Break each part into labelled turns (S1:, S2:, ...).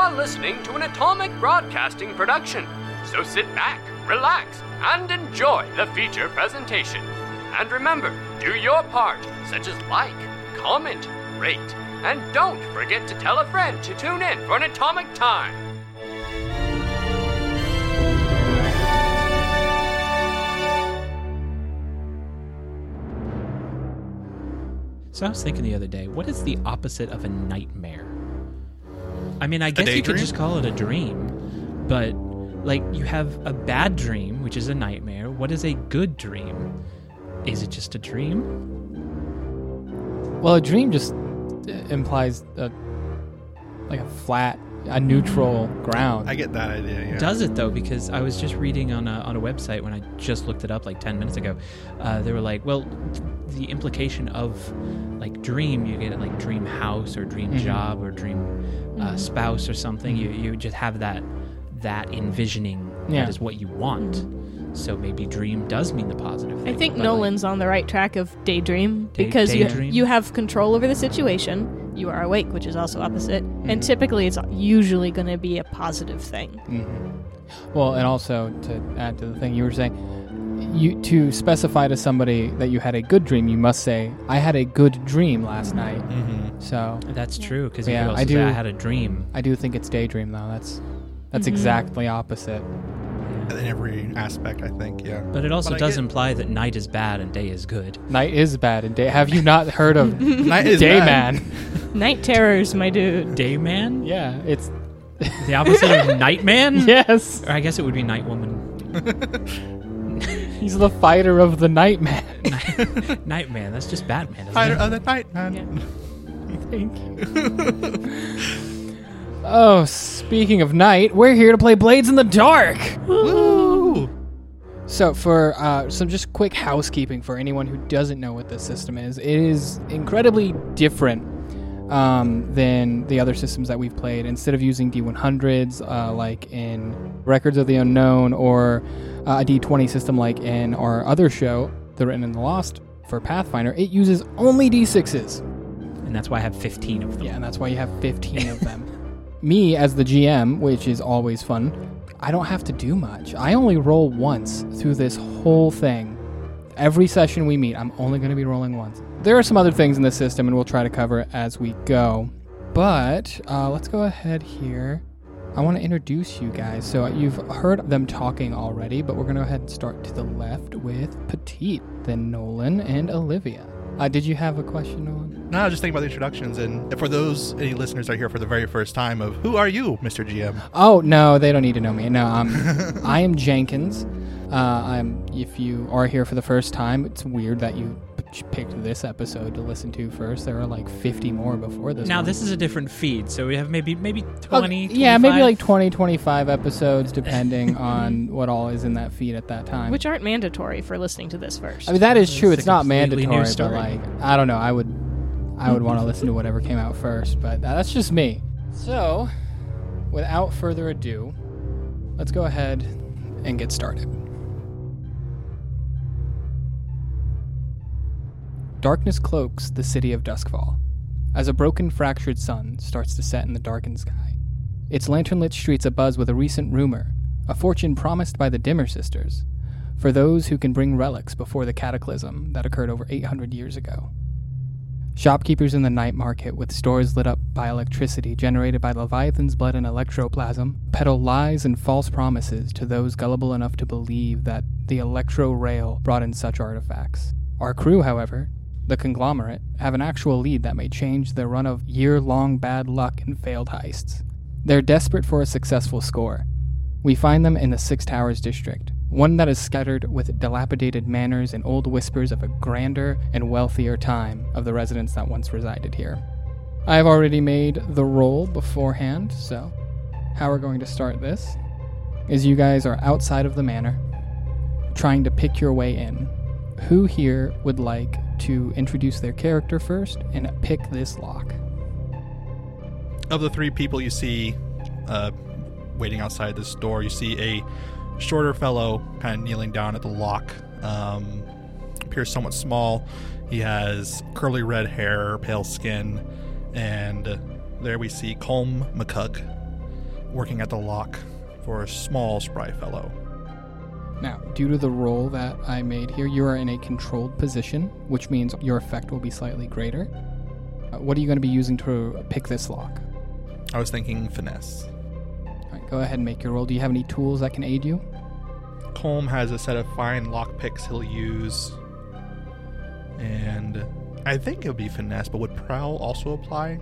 S1: are listening to an Atomic Broadcasting production, so sit back, relax, and enjoy the feature presentation. And remember, do your part, such as like, comment, rate, and don't forget to tell a friend to tune in for an Atomic Time.
S2: So I was thinking the other day, what is the opposite of a nightmare? I mean, I guess you could just call it a dream, but like you have a bad dream, which is a nightmare. What is a good dream? Is it just a dream?
S3: Well, a dream just implies a flat, a neutral ground.
S4: I get that idea, yeah.
S2: Does it, though? Because I was just reading on a website when I just looked it up like 10 minutes ago. They were like, well, the implication of like dream, you get it like dream house or dream job or dream spouse or something. You just have that envisioning that is what you want. So maybe dream does mean the positive thing.
S5: I think Nolan's on the right track of daydream because you have control over the situation. You are awake, which is also opposite. And typically it's usually going to be a positive thing.
S3: Mm-hmm. Well, and also to add to the thing you were saying, to specify to somebody that you had a good dream, you must say, I had a good dream last night. Mm-hmm. So
S2: that's true, because you also say, I had a dream.
S3: I do think it's daydream, though. That's exactly opposite.
S4: In every aspect, I think, yeah.
S2: But it also does imply that night is bad and day is good.
S3: Night is bad and day... Have you not heard of
S4: Night is
S3: Dayman?
S5: Night terrors, my dude.
S2: Dayman?
S3: Yeah, it's...
S2: the opposite of Nightman?
S3: Yes.
S2: Or I guess it would be Nightwoman.
S3: He's the fighter of the Nightman.
S2: Nightman, that's just Batman, isn't
S4: Fighter
S2: it?
S4: of the Nightman.
S3: Yeah. Thank you. Oh, speaking of night, we're here to play Blades in the Dark!
S4: Woo!
S3: So for some just quick housekeeping for anyone who doesn't know what this system is, it is incredibly different than the other systems that we've played. Instead of using D100s like in Records of the Unknown or a D20 system like in our other show, The Written and the Lost, for Pathfinder, it uses only D6s.
S2: And that's why I have 15 of them.
S3: Yeah, and that's why you have 15 of them. Me, as the GM, which is always fun, I don't have to do much. I only roll once through this whole thing. Every session we meet, I'm only going to be rolling once. There are some other things in the system, and we'll try to cover it as we go. But let's go ahead here. I want to introduce you guys. So you've heard them talking already, but we're going to go ahead and start to the left with Petite, then Nolan, and Olivia. Did you have a question, Nolan?
S4: No, I was just thinking about the introductions, and for any listeners that are here for the very first time, of who are you, Mr. GM?
S3: Oh, no, they don't need to know me. No, I am Jenkins. If you are here for the first time, it's weird that you picked this episode to listen to first. There are like 50 more before this
S2: Now,
S3: one.
S2: this is a different feed, so we have maybe 20, 25?
S3: Yeah, maybe like 20, 25 episodes, depending on what all is in that feed at that time.
S5: Which aren't mandatory for listening to this first.
S3: I mean, that is true. It's
S2: a
S3: not
S2: completely new
S3: mandatory,
S2: story.
S3: but like, I don't know. I would want to listen to whatever came out first, but that's just me. So, without further ado, let's go ahead and get started. Darkness cloaks the city of Duskfall as a broken, fractured sun starts to set in the darkened sky. Its lantern-lit streets abuzz with a recent rumor, a fortune promised by the Dimmer sisters, for those who can bring relics before the cataclysm that occurred over 800 years ago. Shopkeepers in the night market, with stores lit up by electricity generated by Leviathan's blood and electroplasm, peddle lies and false promises to those gullible enough to believe that the Electro Rail brought in such artifacts. Our crew, however, the conglomerate, have an actual lead that may change their run of year-long bad luck and failed heists. They're desperate for a successful score. We find them in the Six Towers district, one that is scattered with dilapidated manors and old whispers of a grander and wealthier time of the residents that once resided here. I have already made the roll beforehand, so how we're going to start this is you guys are outside of the manor, trying to pick your way in. Who here would like to introduce their character first and pick this lock?
S4: Of the three people you see waiting outside this door, you see a shorter fellow kind of kneeling down at the lock. Appears somewhat small. He has curly red hair, pale skin, and there we see Colm McCug. working at the lock for a small, spry fellow.
S3: Now, due to the roll that I made here, you are in a controlled position, which means your effect will be slightly greater. What are you going to be using to pick this lock?
S4: I was thinking finesse.
S3: All right, go ahead and make your roll. Do you have any tools that can aid you?
S4: Colm has a set of fine lock picks he'll use. And I think it would be finesse, but would prowl also apply?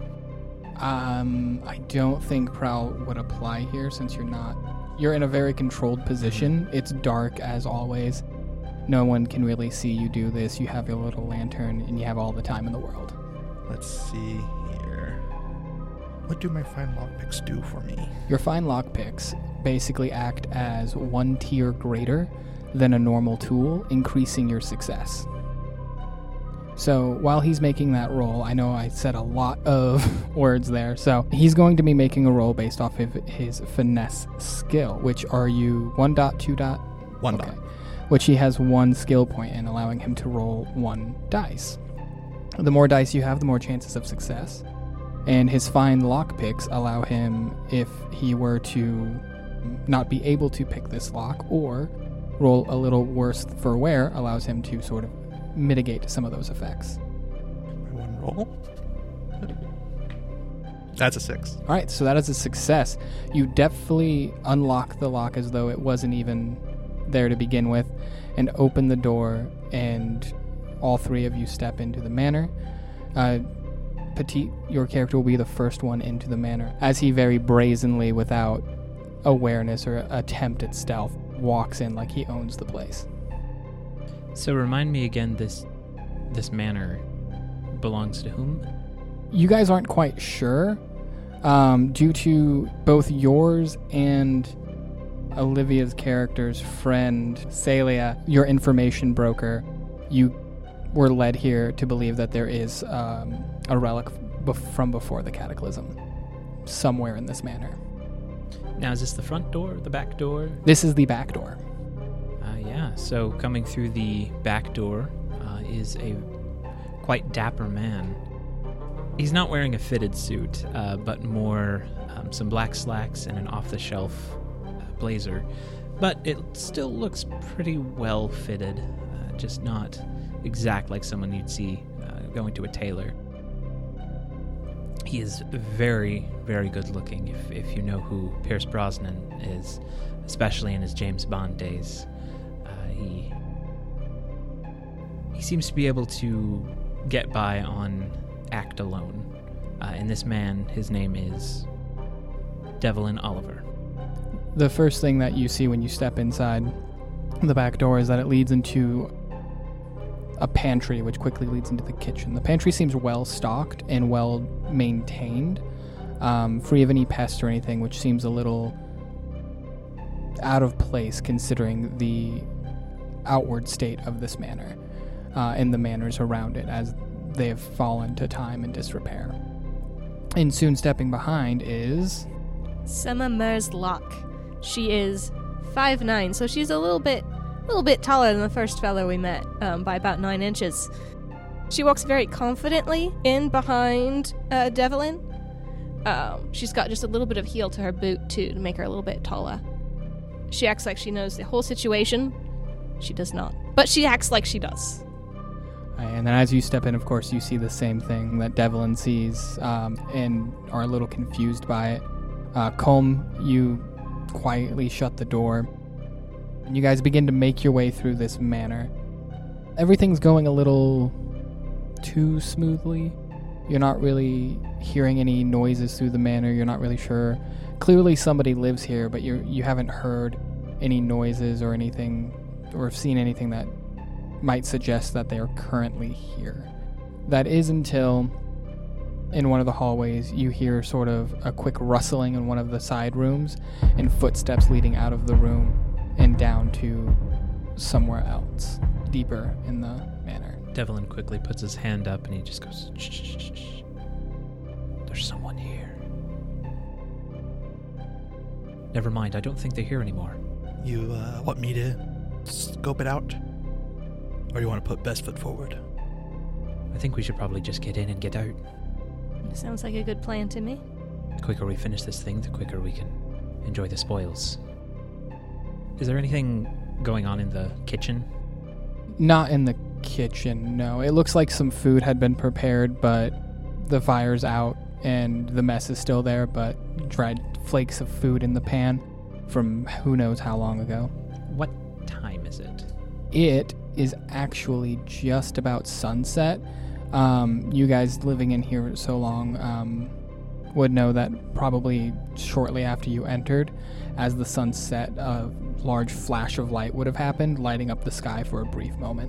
S3: I don't think prowl would apply here since you're in a very controlled position. It's dark as always. No one can really see you do this. You have your little lantern and you have all the time in the world.
S4: Let's see here. What do my fine lockpicks do for me?
S3: Your fine lockpicks basically act as 1 tier greater than a normal tool, increasing your success. So while he's making that roll, I know I said a lot of words there, so he's going to be making a roll based off of his finesse skill, which are you 1 dot, 2 dot?
S4: 1
S3: Okay.
S4: dot.
S3: Which he has 1 skill point in, allowing him to roll 1 dice. The more dice you have, the more chances of success. And his fine lockpicks allow him, if he were to not be able to pick this lock or roll a little worse for wear, allows him to sort of mitigate some of those effects.
S4: My 1 roll. That's a 6.
S3: All right, so that is a success. You definitely unlock the lock as though it wasn't even there to begin with, and open the door, and all 3 of you step into the manor. Petit, your character will be the first one into the manor, as he very brazenly, without awareness or attempt at stealth, walks in like he owns the place.
S2: So remind me again, this manor belongs to whom?
S3: You guys aren't quite sure, due to both yours and Olivia's character's friend, Celia, your information broker. You were led here to believe that there is a relic from before the Cataclysm somewhere in this manor.
S2: Now, is this the front door or the back door?
S3: This is the back door.
S2: Yeah, so coming through the back door is a quite dapper man. He's not wearing a fitted suit, but more some black slacks and an off-the-shelf blazer. But it still looks pretty well fitted, just not exact like someone you'd see going to a tailor. He is very, very good looking, if you know who Pierce Brosnan is, especially in his James Bond days. He seems to be able to get by on act alone. And this man, his name is Devlin Oliver.
S3: The first thing that you see when you step inside the back door is that it leads into a pantry, which quickly leads into the kitchen. The pantry seems well stocked and well maintained, free of any pests or anything, which seems a little out of place considering the outward state of this manor and the manors around it as they have fallen to time and disrepair. And soon stepping behind is
S5: Sema Merzlock. She is 5'9", so she's a little bit taller than the first fellow we met, by about 9 inches. She walks very confidently in behind Devlin. She's got just a little bit of heel to her boot, too, to make her a little bit taller. She acts like she knows the whole situation. She does not. But she acts like she does.
S3: And then as you step in, of course, you see the same thing that Devlin sees, and are a little confused by it. Colm, you quietly shut the door, and you guys begin to make your way through this manor. Everything's going a little too smoothly. You're not really hearing any noises through the manor. You're not really sure. Clearly somebody lives here, but you haven't heard any noises or anything, or have seen anything that might suggest that they are currently here. That is until in one of the hallways you hear sort of a quick rustling in one of the side rooms and footsteps leading out of the room and down to somewhere else, deeper in the manor.
S2: Devlin quickly puts his hand up and he just goes, shh, shh, shh, shh. There's someone here. Never mind, I don't think they're here anymore.
S4: You want me to scope it out? Or you want to put best foot forward?
S2: I think we should probably just get in and get out.
S5: Sounds like a good plan to me.
S2: The quicker we finish this thing, the quicker we can enjoy the spoils. Is there anything going on in the kitchen?
S3: Not in the kitchen, no. It looks like some food had been prepared, but the fire's out and the mess is still there, but dried flakes of food in the pan from who knows how long ago.
S2: What time is it?
S3: It is actually just about sunset. You guys living in here so long would know that probably shortly after you entered, as the sun set, a large flash of light would have happened, lighting up the sky for a brief moment.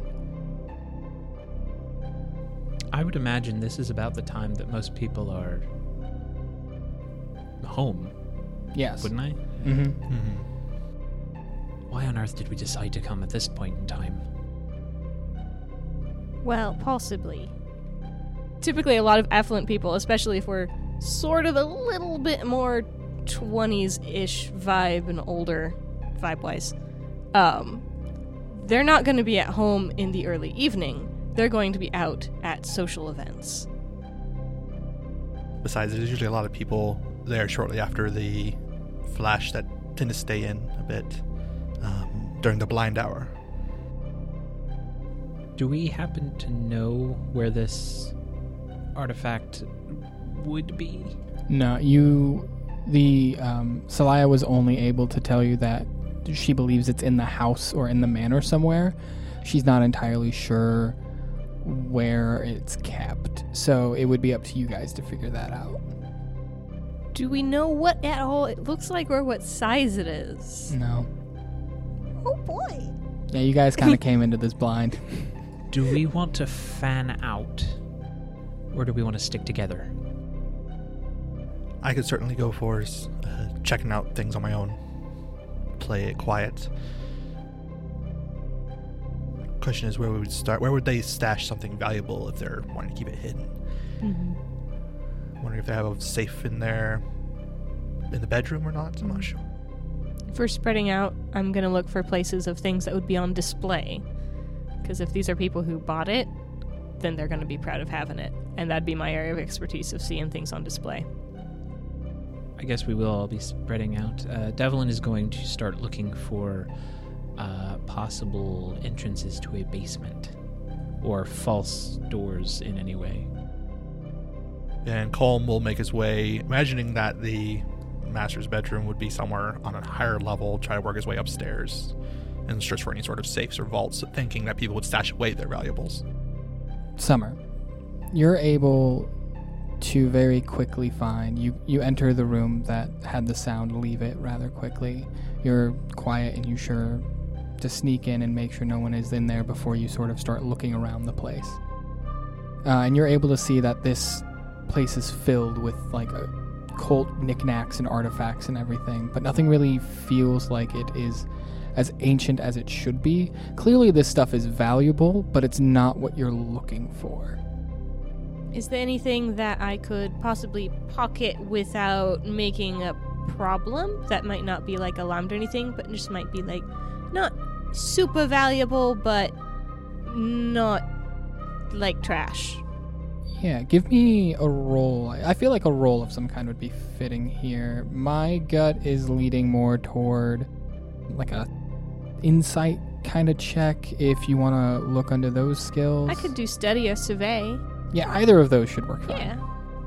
S2: I would imagine this is about the time that most people are home,
S3: Yes.
S2: wouldn't I?
S3: Mm-hmm.
S2: Why on earth did we decide to come at this point in time?
S5: Well, possibly. Typically, a lot of affluent people, especially if we're sort of a little bit more 20s-ish vibe and older vibe-wise, they're not going to be at home in the early evening. They're going to be out at social events.
S4: Besides, there's usually a lot of people there shortly after the flash that tend to stay in a bit during the blind hour.
S2: Do we happen to know where this artifact would be?
S3: No, Celaya was only able to tell you that she believes it's in the house or in the manor somewhere. She's not entirely sure where it's kept, so it would be up to you guys to figure that out.
S5: Do we know what at all it looks like or what size it is?
S3: No.
S5: Oh boy.
S3: Yeah, you guys kind of came into this blind.
S2: Do we want to fan out, or do we want to stick together?
S4: I could certainly go for checking out things on my own. Play it quiet. Question is where we would start. Where would they stash something valuable if they're wanting to keep it hidden?
S5: Mm-hmm.
S4: Wondering if they have a safe in there, in the bedroom or not. I'm not sure.
S5: If we're spreading out, I'm going to look for places of things that would be on display. Because if these are people who bought it, then they're going to be proud of having it. And that'd be my area of expertise, of seeing things on display.
S2: I guess we will all be spreading out. Devlin is going to start looking for possible entrances to a basement or false doors in any way.
S4: And Colm will make his way, imagining that the master's bedroom would be somewhere on a higher level, try to work his way upstairs and search for any sort of safes or vaults, thinking that people would stash away their valuables.
S3: Summer, you're able to very quickly find, you enter the room that had the sound, leave it rather quickly. You're quiet and you're sure to sneak in and make sure no one is in there before you sort of start looking around the place. And you're able to see that this place is filled with like occult knickknacks and artifacts and everything, but nothing really feels like it is as ancient as it should be. Clearly this stuff is valuable, but it's not what you're looking for.
S5: Is there anything that I could possibly pocket without making a problem? That might not be like alarmed or anything, but just might be like not super valuable, but not like trash.
S3: Yeah, give me a roll. I feel like a roll of some kind would be fitting here. My gut is leading more toward like a insight kind of check if you want to look under those skills.
S5: I could do study or survey.
S3: Yeah, either of those should work fine.
S5: Yeah.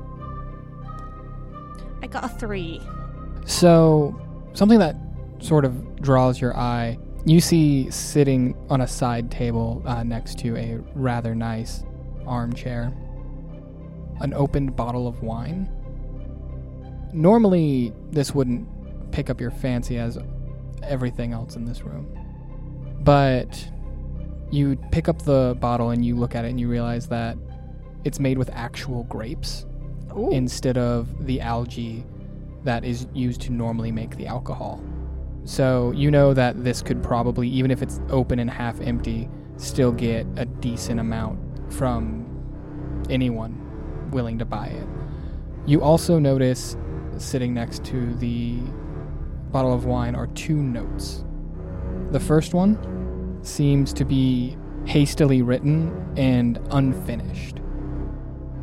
S5: I got a 3.
S3: So, something that sort of draws your eye, you see sitting on a side table next to a rather nice armchair, an opened bottle of wine. Normally, this wouldn't pick up your fancy as everything else in this room. But you pick up the bottle and you look at it and you realize that it's made with actual grapes.
S5: Ooh.
S3: Instead of the algae that is used to normally make the alcohol. So you know that this could probably, even if it's open and half empty, still get a decent amount from anyone willing to buy it. You also notice sitting next to the bottle of wine are 2 notes. The first one seems to be hastily written and unfinished.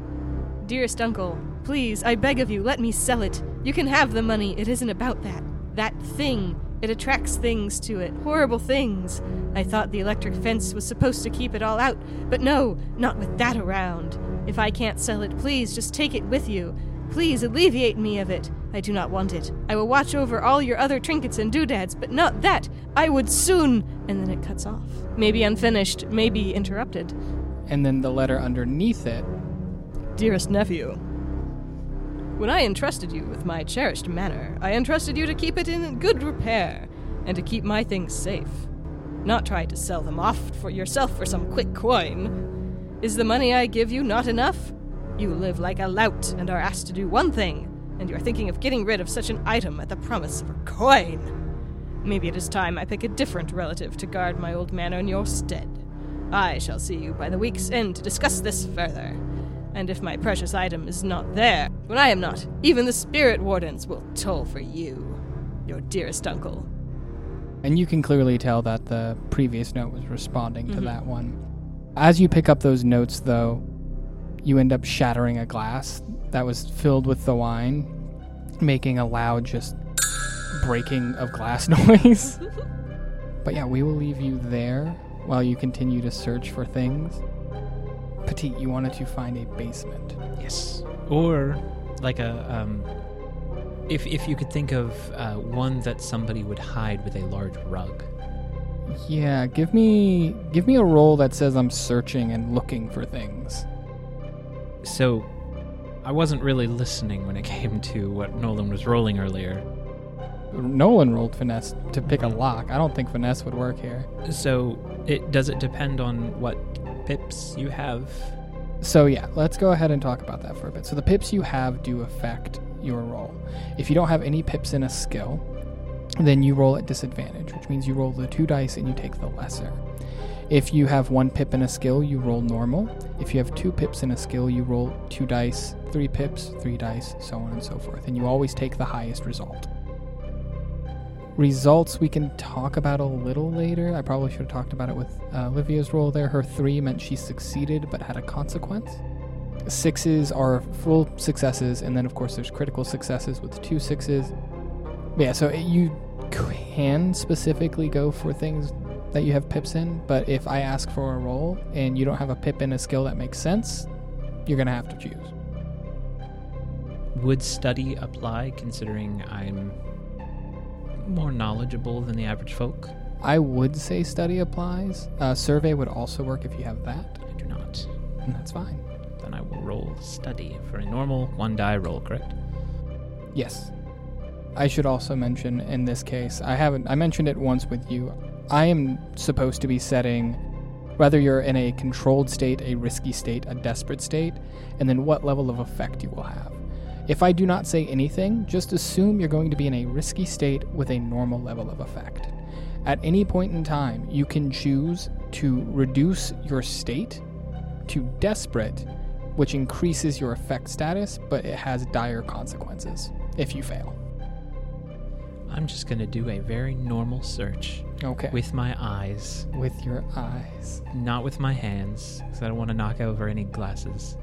S5: Dearest uncle, please, I beg of you, let me sell it. You can have the money. It isn't about that. That thing, it attracts things to it, horrible things. I thought the electric fence was supposed to keep it all out, but no, not with that around. If I can't sell it, please just take it with you. Please alleviate me of it. I do not want it. I will watch over all your other trinkets and doodads, but not that. I would soon... And then it cuts off. Maybe unfinished, maybe interrupted.
S3: And then the letter underneath it.
S5: Dearest nephew, when I entrusted you with my cherished manor, I entrusted you to keep it in good repair, and to keep my things safe. Not try to sell them off for yourself for some quick coin. Is the money I give you not enough? You live like a lout and are asked to do one thing, and you're thinking of getting rid of such an item at the promise of a coin. Maybe it is time I pick a different relative to guard my old manor in your stead. I shall see you by the week's end to discuss this further. And if my precious item is not there, when I am not, even the spirit wardens will toll for you, your dearest uncle.
S3: And you can clearly tell that the previous note was responding to that one. As you pick up those notes, though, you end up shattering a glass that was filled with the wine, making a loud just breaking of glass noise. But yeah, we will leave you there while you continue to search for things. Petite, you wanted to find a basement.
S2: Yes. Or like a if you could think of one that somebody would hide with a large rug.
S3: Yeah, give me a roll that says I'm searching and looking for things.
S2: So I wasn't really listening when it came to what Nolan was rolling earlier.
S3: Nolan rolled finesse to pick a lock. I don't think finesse would work here.
S2: So does it depend on what pips you have?
S3: So yeah, let's go ahead and talk about that for a bit. So the pips you have do affect your roll. If you don't have any pips in a skill, then you roll at disadvantage, which means you roll the 2 dice and you take the lesser. If you have 1 pip in a skill, you roll normal. If you have 2 pips in a skill, you roll 2 dice, 3 pips, 3 dice, so on and so forth. And you always take the highest result. Results we can talk about a little later. I probably should have talked about it with Olivia's roll there. Her 3 meant she succeeded but had a consequence. 6s are full successes, and then of course there's critical successes with 2 6s. But yeah, so you can specifically go for things that you have pips in, but if I ask for a roll and you don't have a pip in a skill that makes sense, you're going to have to choose.
S2: Would study apply, considering I'm more knowledgeable than the average folk?
S3: I would say study applies. Survey would also work if you have that.
S2: I do not.
S3: And that's fine.
S2: Then I will roll study for a normal 1 die roll, correct?
S3: Yes. I should also mention in this case, I mentioned it once with you. I am supposed to be setting whether you're in a controlled state, a risky state, a desperate state, and then what level of effect you will have. If I do not say anything, just assume you're going to be in a risky state with a normal level of effect. At any point in time, you can choose to reduce your state to desperate, which increases your effect status, but it has dire consequences if you fail.
S2: I'm just going to do a very normal search.
S3: Okay.
S2: With my eyes.
S3: With your eyes.
S2: Not with my hands, because I don't want to knock over any glasses.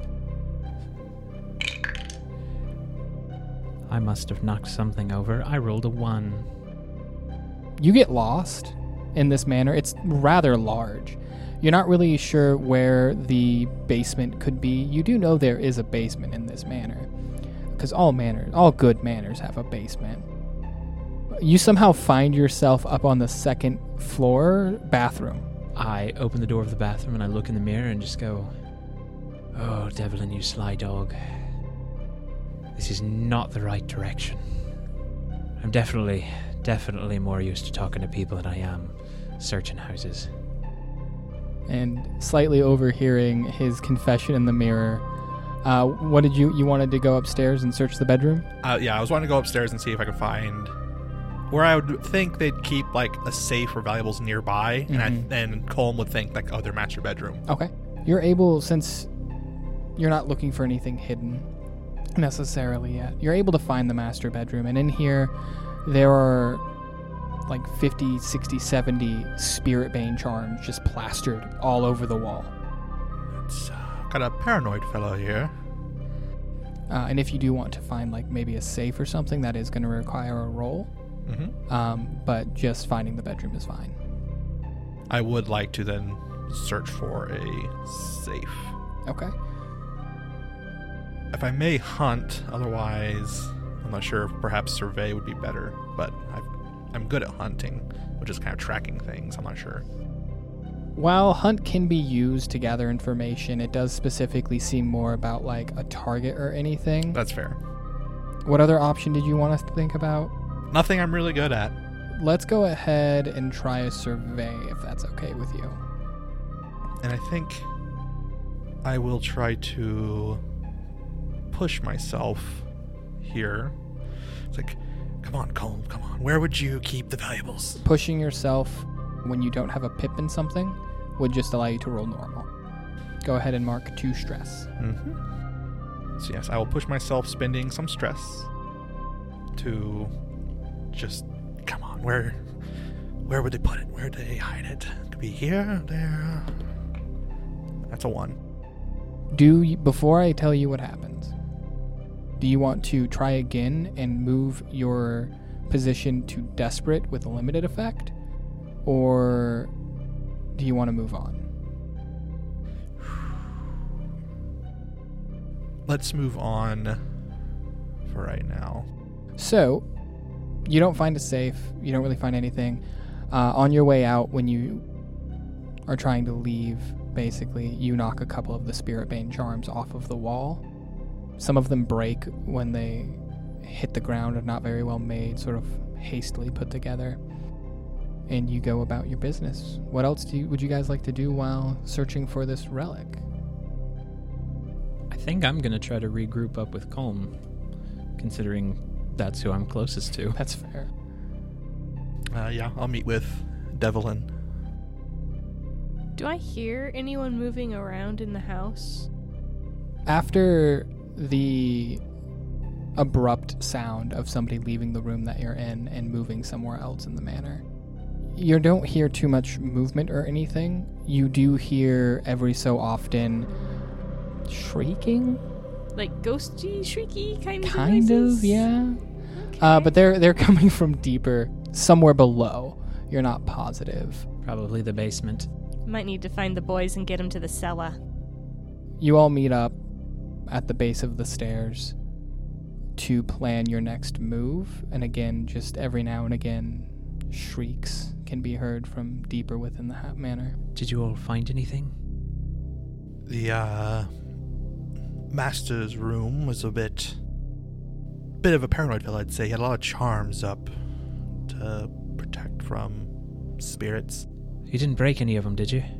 S2: I must have knocked something over. I rolled a 1.
S3: You get lost in this manor. It's rather large. You're not really sure where the basement could be. You do know there is a basement in this manor, because all good manors have a basement. You somehow find yourself up on the 2nd floor bathroom.
S2: I open the door of the bathroom and I look in the mirror and just go, "Oh, Devlin, you sly dog. This is not the right direction. I'm definitely more used to talking to people than I am searching houses."
S3: And slightly overhearing his confession in the mirror, what did you wanted to go upstairs and search the bedroom?
S4: Yeah, I was wanting to go upstairs and see if I could find where I would think they'd keep like a safe or valuables nearby, and Colm would think like, oh, their master bedroom.
S3: Okay. You're able, since you're not looking for anything hidden necessarily yet, you're able to find the master bedroom, and in here there are like 50, 60, 70 spirit bane charms just plastered all over the wall.
S4: It's got a paranoid fellow here.
S3: And if you do want to find like maybe a safe or something, that is going to require a roll. But just finding the bedroom is fine.
S4: I would like to then search for a safe.
S3: Okay.
S4: If I may hunt, otherwise, I'm not sure if perhaps survey would be better, but I'm good at hunting, which is kind of tracking things. I'm not sure.
S3: While hunt can be used to gather information, it does specifically seem more about like a target or anything.
S4: That's fair.
S3: What other option did you want us to think about?
S4: Nothing I'm really good at.
S3: Let's go ahead and try a survey if that's okay with you.
S4: And I think I will try to push myself here. It's like, come on, Colm, come on. Where would you keep the valuables?
S3: Pushing yourself when you don't have a pip in something would just allow you to roll normal. Go ahead and mark 2 stress.
S4: So yes, I will push myself, spending some stress to just, come on, where would they put it? Where would they hide it? Could be here, there. That's a 1.
S3: Before I tell you what happens, do you want to try again and move your position to desperate with a limited effect? Or do you want to move on?
S4: Let's move on for right now.
S3: So, you don't find a safe. You don't really find anything. On your way out, when you are trying to leave, basically, you knock a couple of the Spirit Bane charms off of the wall. Some of them break when they hit the ground, are not very well made, sort of hastily put together. And you go about your business. What else would you guys like to do while searching for this relic?
S2: I think I'm going to try to regroup up with Colm, considering that's who I'm closest to.
S3: That's fair.
S4: Yeah, I'll meet with Devlin.
S5: Do I hear anyone moving around in the house?
S3: After the abrupt sound of somebody leaving the room that you're in and moving somewhere else in the manor, you don't hear too much movement or anything. You do hear every so often shrieking.
S5: Like ghosty, shrieky kind of
S3: Kind
S5: noises?
S3: of, yeah.
S5: Okay.
S3: But they're coming from deeper, somewhere below. You're not positive.
S2: Probably the basement.
S5: Might need to find the boys and get them to the cellar.
S3: You all meet up at the base of the stairs to plan your next move. And again, just every now and again, shrieks can be heard from deeper within the manor.
S2: Did you all find anything?
S4: The master's room was a bit of a paranoid villa, I'd say. He had a lot of charms up to protect from spirits.
S2: You didn't break any of them, did you?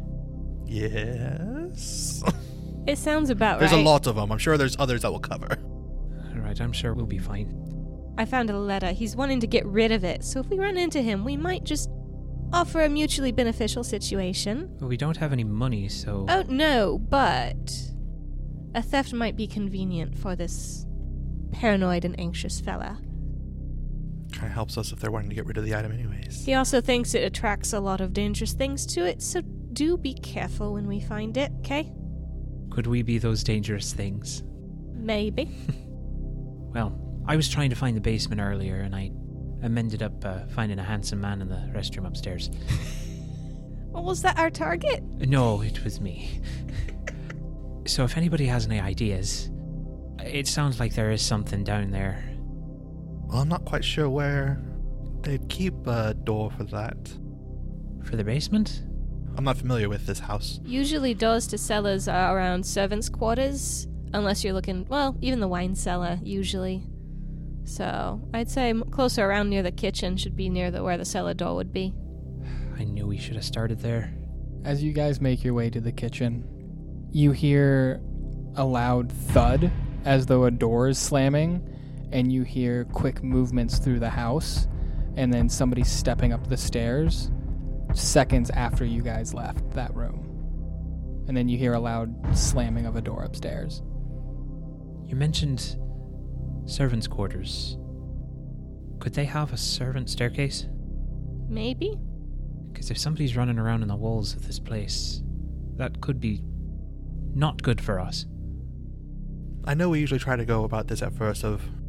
S4: Yes.
S5: It sounds about
S4: There's
S5: right.
S4: a lot of them. I'm sure there's others that will cover.
S2: Alright, I'm sure we'll be fine.
S5: I found a letter. He's wanting to get rid of it, so if we run into him, we might just offer a mutually beneficial situation.
S2: Well, we don't have any money, so...
S5: Oh, no, but a theft might be convenient for this paranoid and anxious fella.
S4: Kind of helps us if they're wanting to get rid of the item anyways.
S5: He also thinks it attracts a lot of dangerous things to it, so do be careful when we find it, okay?
S2: Could we be those dangerous things?
S5: Maybe.
S2: Well, I was trying to find the basement earlier, and I ended up finding a handsome man in the restroom upstairs.
S5: Well, was that our target?
S2: No, it was me. So if anybody has any ideas, it sounds like there is something down there.
S4: Well, I'm not quite sure where they'd keep a door for that.
S2: For the basement?
S4: I'm not familiar with this house.
S5: Usually doors to cellars are around servants' quarters, unless you're looking, well, even the wine cellar, usually. So, I'd say closer around near the kitchen should be near where the cellar door would be.
S2: I knew we should have started there.
S3: As you guys make your way to the kitchen, you hear a loud thud as though a door is slamming, and you hear quick movements through the house, and then somebody stepping up the stairs seconds after you guys left that room. And then you hear a loud slamming of a door upstairs.
S2: You mentioned servants' quarters. Could they have a servant staircase?
S5: Maybe?
S2: Because if somebody's running around in the walls of this place, that could be not good for us.
S4: I know we usually try to go about this at first of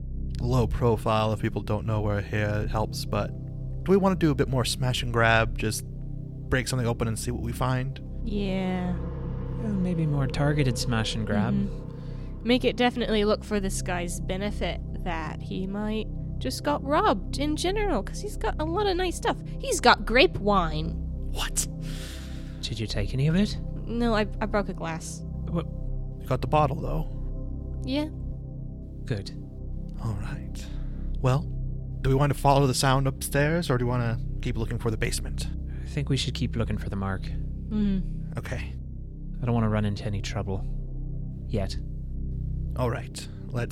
S4: low profile if people don't know we're here. It helps, but do we want to do a bit more smash and grab? Just break something open and see what we find?
S5: Yeah.
S2: Well, maybe more targeted smash and grab.
S5: Make it definitely look for this guy's benefit that he might just got robbed in general, because he's got a lot of nice stuff. He's got grape wine.
S4: What?
S2: Did you take any of it?
S5: No, I broke a glass.
S2: What?
S4: You got the bottle, though.
S5: Yeah.
S2: Good.
S4: All right. Well, do we want to follow the sound upstairs, or do we want to keep looking for the basement?
S2: I think we should keep looking for the mark.
S4: Okay.
S2: I don't want to run into any trouble. Yet.
S4: All right.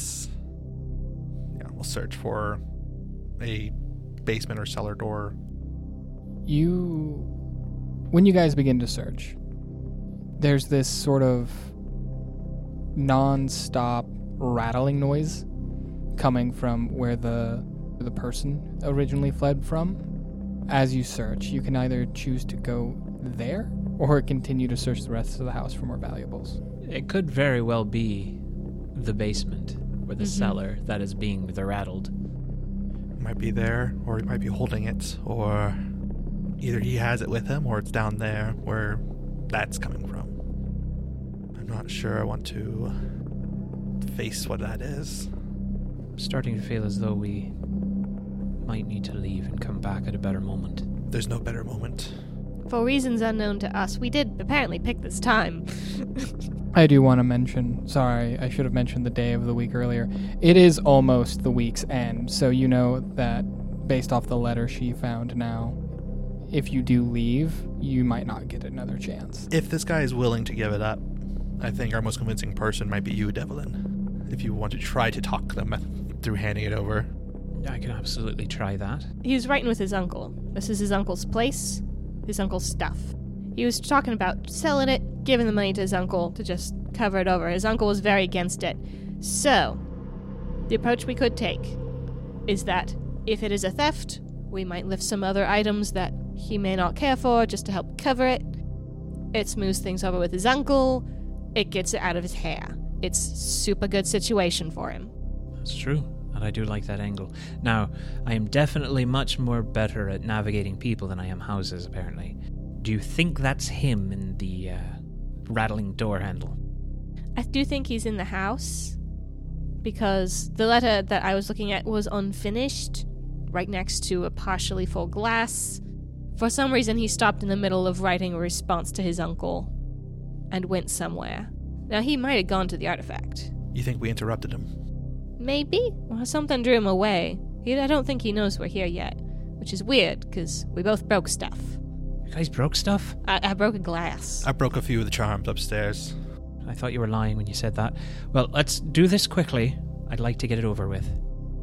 S4: We'll search for a basement or cellar door.
S3: When you guys begin to search, there's this sort of non-stop rattling noise coming from where the person originally fled from. As you search, you can either choose to go there or continue to search the rest of the house for more valuables.
S2: It could very well be the basement or the cellar that is being rattled.
S4: It might be there, or he might be holding it, or either he has it with him or it's down there where that's coming from. I'm not sure I want to face what that is.
S2: I'm starting to feel as though we might need to leave and come back at a better moment.
S4: There's no better moment.
S5: For reasons unknown to us, we did apparently pick this time.
S3: I do want to mention, sorry, I should have mentioned the day of the week earlier. It is almost the week's end, so you know that based off the letter she found now, if you do leave, you might not get another chance.
S4: If this guy is willing to give it up, I think our most convincing person might be you, Devlin. If you want to try to talk them through handing it over.
S2: I can absolutely try that.
S5: He was writing with his uncle. This is his uncle's place, his uncle's stuff. He was talking about selling it, giving the money to his uncle to just cover it over. His uncle was very against it. So, the approach we could take is that if it is a theft, we might lift some other items that he may not care for just to help cover it. It smooths things over with his uncle. It gets it out of his hair. It's super good situation for him.
S2: That's true, and I do like that angle. Now, I am definitely much more better at navigating people than I am houses, apparently. Do you think that's him in the rattling door handle?
S5: I do think he's in the house, because the letter that I was looking at was unfinished, right next to a partially full glass. For some reason, he stopped in the middle of writing a response to his uncle and went somewhere. Now, he might have gone to the artifact.
S4: You think we interrupted him?
S5: Maybe. Or something drew him away. I don't think he knows we're here yet, which is weird, because we both broke stuff.
S2: You guys broke stuff?
S5: I broke a glass.
S4: I broke a few of the charms upstairs.
S2: I thought you were lying when you said that. Well, let's do this quickly. I'd like to get it over with.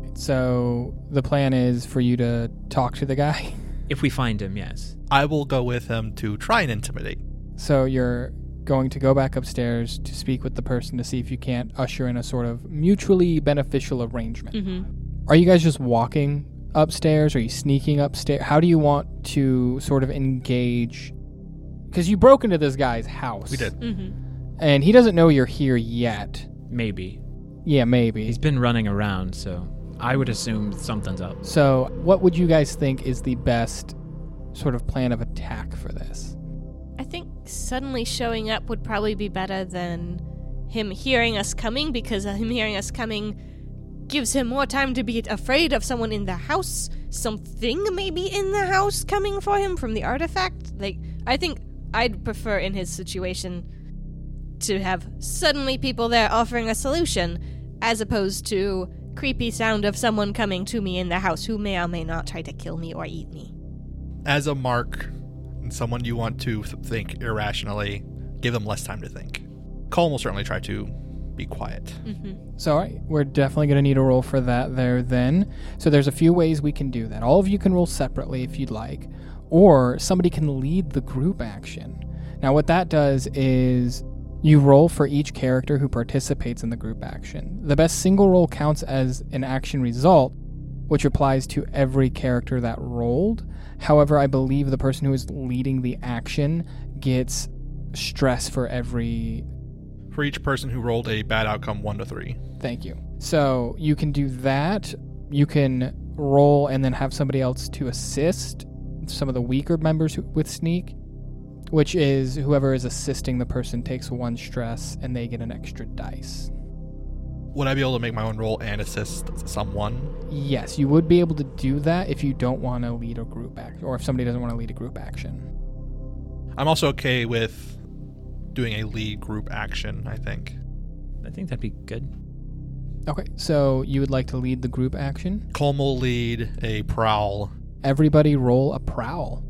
S3: So, the plan is for you to talk to the guy?
S2: If we find him, yes.
S4: I will go with him to try and intimidate.
S3: So you're going to go back upstairs to speak with the person to see if you can't usher in a sort of mutually beneficial arrangement.
S5: Mm-hmm.
S3: Are you guys just walking upstairs? Are you sneaking upstairs? How do you want to sort of engage? Because you broke into this guy's house.
S4: We did.
S5: Mm-hmm.
S3: And he doesn't know you're here yet.
S2: Maybe.
S3: Yeah, maybe.
S2: He's been running around, so I would assume something's up.
S3: So what would you guys think is the best sort of plan of attack for this?
S5: I think suddenly showing up would probably be better than him hearing us coming, because him hearing us coming gives him more time to be afraid of someone in the house, something maybe in the house coming for him from the artifact. I think I'd prefer in his situation to have suddenly people there offering a solution, as opposed to creepy sound of someone coming to me in the house who may or may not try to kill me or eat me.
S4: As a mark, and someone you want to think irrationally, give them less time to think. Colm will certainly try to be quiet.
S5: Mm-hmm.
S3: So, all right, we're definitely going to need a roll for that there then. So there's a few ways we can do that. All of you can roll separately if you'd like, or somebody can lead the group action. Now, what that does is you roll for each character who participates in the group action. The best single roll counts as an action result, which applies to every character that rolled. However, I believe the person who is leading the action gets stress for every
S4: for each person who rolled a bad outcome 1 to 3.
S3: Thank you. So you can do that. You can roll and then have somebody else to assist some of the weaker members with sneak, which is whoever is assisting the person takes 1 stress and they get an extra dice.
S4: Would I be able to make my own roll and assist someone?
S3: Yes, you would be able to do that if you don't want to lead a group action, or if somebody doesn't want to lead a group action.
S4: I'm also okay with doing a lead group action, I think.
S2: I think that'd be good.
S3: Okay, so you would like to lead the group action?
S4: Colm will lead a prowl.
S3: Everybody roll a prowl.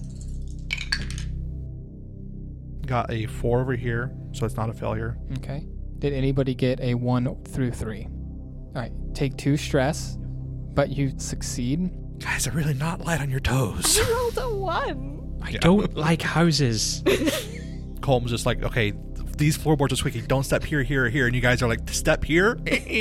S4: Got a 4 over here, so it's not a failure.
S3: Okay. Did anybody get a 1 through 3? All right, take 2 stress, but you succeed.
S4: Guys are really not light on your toes.
S5: You rolled a 1.
S2: I don't like houses.
S4: Colm's just like, okay, these floorboards are squeaky. Don't step here, here, or here. And you guys are like, step here?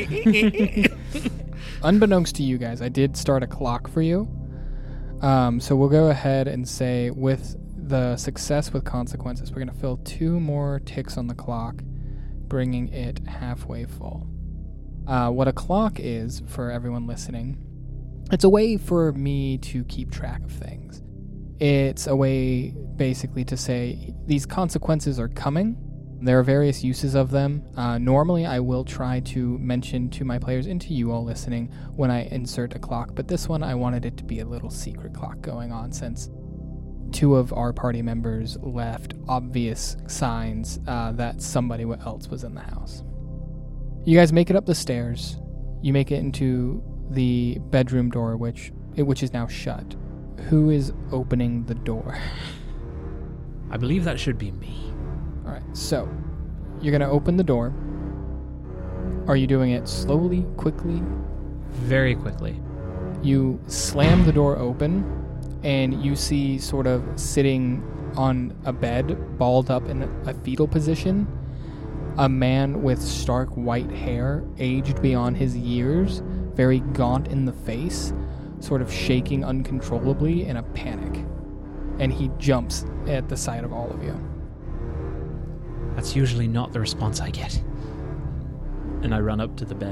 S3: Unbeknownst to you guys, I did start a clock for you. So we'll go ahead and say with the success with consequences, we're going to fill 2 more ticks on the clock, bringing it halfway full. What a clock is, for everyone listening, it's a way for me to keep track of things. It's a way basically to say these consequences are coming. There are various uses of them. Normally I will try to mention to my players and to you all listening when I insert a clock, but this one I wanted it to be a little secret clock going on since 2 of our party members left obvious signs that somebody else was in the house. You guys make it up the stairs. You make it into the bedroom door, which is now shut. Who is opening the door?
S2: I believe that should be me.
S3: All right, so you're going to open the door. Are you doing it slowly, quickly?
S2: Very quickly.
S3: You slam the door open, and you see sort of sitting on a bed, balled up in a fetal position, a man with stark white hair, aged beyond his years, very gaunt in the face, sort of shaking uncontrollably in a panic. And he jumps at the sight of all of you.
S2: That's usually not the response I get. And I run up to the bed.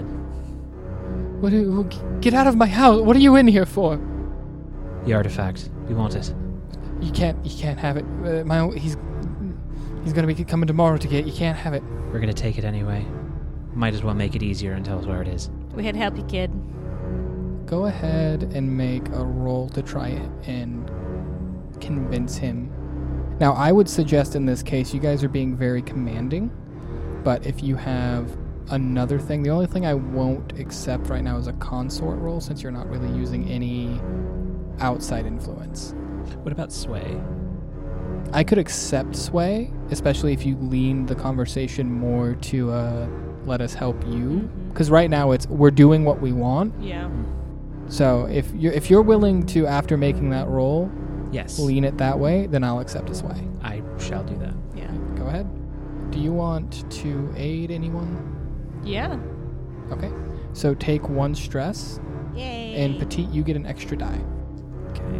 S3: Get out of my house! What are you in here for?
S2: The artifact. We want it.
S3: You can't have it. He's gonna be coming tomorrow to get. You can't have it.
S2: We're gonna take it anyway. Might as well make it easier and tell us where it is.
S5: We had to help you, kid.
S3: Go ahead and make a roll to try and convince him. Now, I would suggest in this case, you guys are being very commanding, but if you have another thing, the only thing I won't accept right now is a consort roll, since you're not really using any outside influence.
S2: What about sway?
S3: I could accept sway, especially if you lean the conversation more to let us help you, because right now we're doing what we want.
S5: Yeah.
S3: So if you're willing to, after making that roll,
S2: Yes.
S3: lean it that way, then I'll accept a sway.
S2: I shall do that.
S5: Yeah.
S3: Go ahead. Do you want to aid anyone?
S5: Yeah.
S3: Okay. So take 1 stress,
S5: Yay.
S3: and Petite, you get an extra die.
S2: Okay.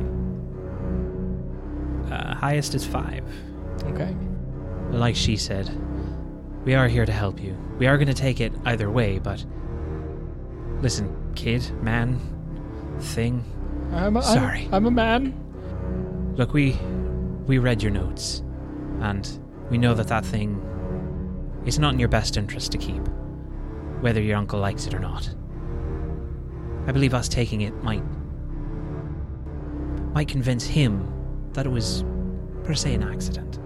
S2: Highest is 5.
S3: Okay.
S2: Like she said, we are here to help you. We are going to take it either way, but listen, kid, man, thing. Sorry.
S3: I'm a man.
S2: Look, we read your notes, and we know that thing is not in your best interest to keep, whether your uncle likes it or not. I believe us taking it might convince him that it was, per se, an accident.